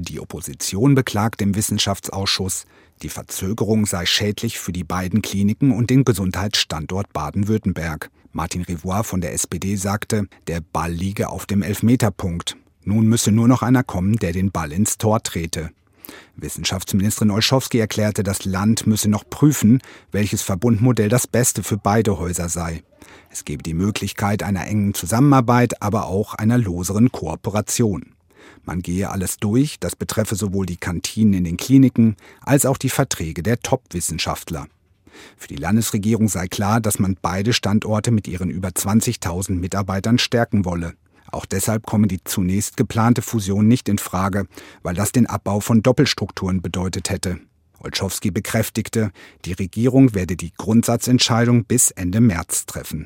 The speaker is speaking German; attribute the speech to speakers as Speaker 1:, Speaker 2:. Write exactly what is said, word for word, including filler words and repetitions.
Speaker 1: Die Opposition beklagt im Wissenschaftsausschuss, die Verzögerung sei schädlich für die beiden Kliniken und den Gesundheitsstandort Baden-Württemberg. Martin Revoir von der S P D sagte, der Ball liege auf dem Elfmeterpunkt. Nun müsse nur noch einer kommen, der den Ball ins Tor trete. Wissenschaftsministerin Olschowski erklärte, das Land müsse noch prüfen, welches Verbundmodell das Beste für beide Häuser sei. Es gebe die Möglichkeit einer engen Zusammenarbeit, aber auch einer loseren Kooperation. Man gehe alles durch, das betreffe sowohl die Kantinen in den Kliniken als auch die Verträge der Top-Wissenschaftler. Für die Landesregierung sei klar, dass man beide Standorte mit ihren über zwanzigtausend Mitarbeitern stärken wolle. Auch deshalb komme die zunächst geplante Fusion nicht in Frage, weil das den Abbau von Doppelstrukturen bedeutet hätte. Olschowski bekräftigte, die Regierung werde die Grundsatzentscheidung bis Ende März treffen.